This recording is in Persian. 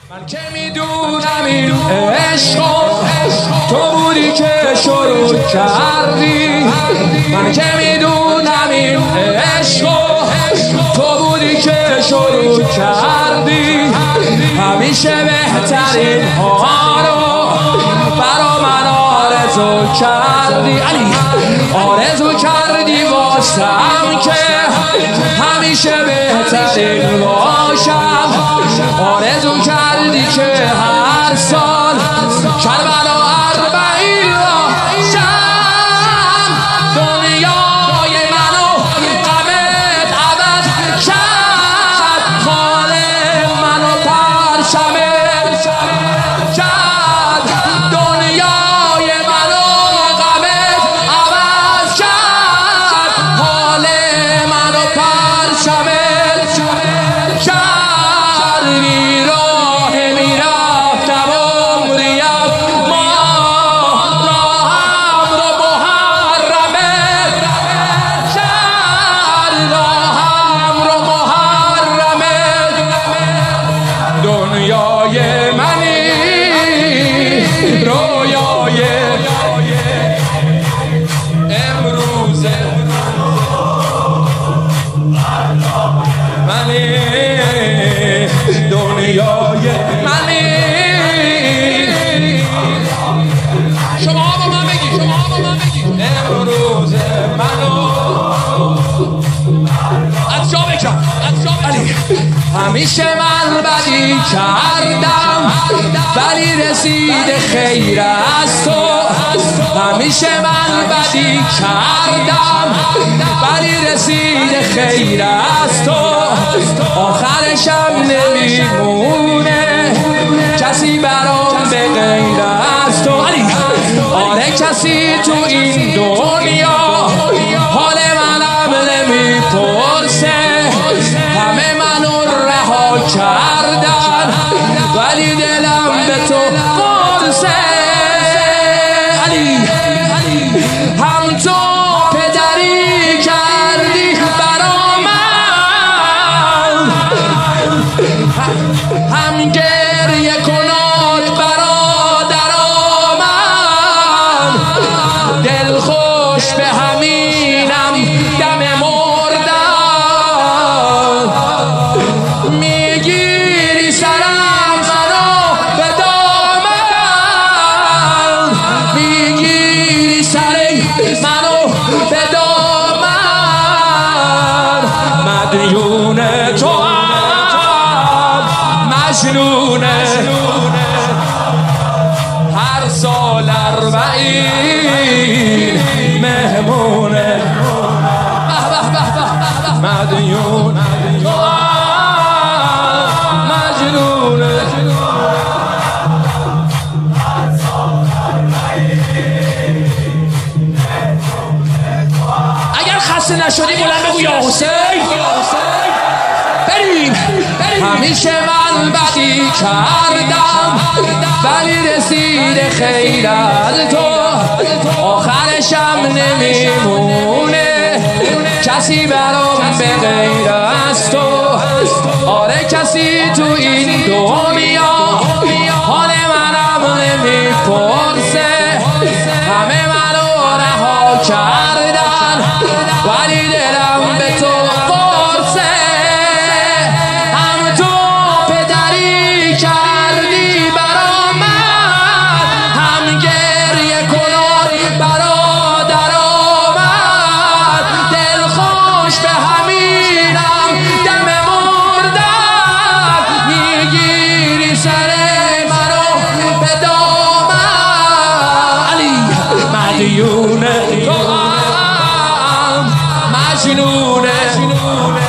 من که میدونم این عشق تو بودی که شروع کردی. من که میدونم این عشق تو بودی که شروع کردی. همیشه بهترین ها رو برا من آرزو کردی. علی آرزو کردی واسم که همیشه بهترین باشم. آرزو کردی که هر سال کربلا 40 باشم. دنیای منو غمت عوض کرد. حال منو پرچمت کرد. دنیای منو غمت عوض کرد. حال منو پرچمت کرد. دنیای منی رویای امروز منی. دنیای منی. شما با من بگی امروز منو از جا بکن. همیشه من بدی کردم ولی رسید خیر از تو. همیشه من بدی کردم ولی رسید خیر از تو. آخرشم نمیمونه کسی برام به غیر از تو. آره کسی تو این دنیا حال منم نمیپرسه. همه منو رها کردن ولی دلم به تو قرصه. علی هم تو پدری کردی برا من. هم گریه کنات برادرا من. دل خوش به همینم دم مردن. میگیری سرم منو به دامن. میگیری سر منو به دامن. مدیون تو هم مجنونه. هر سال 40 مهمونه. مدیون تو هم مجنونه. اگر خسته نشدی بلند بگو یا حسین. بریم. همیشه من بدی کردم ولی رسید خیر از تو. آخرشم نمیمونه کسی برام به غیر از تو. آره کسی تو این دنیا حال منم نمیپرسه. همه منو رها کردن ولی دلم به تو قرصه. هم تو پدری کردی برا من. هم گریه کنان برادرا من. دل خوش به همینم دم مردن. میگیری سر منو به دامن. علی مدیون تو هم مجنونه.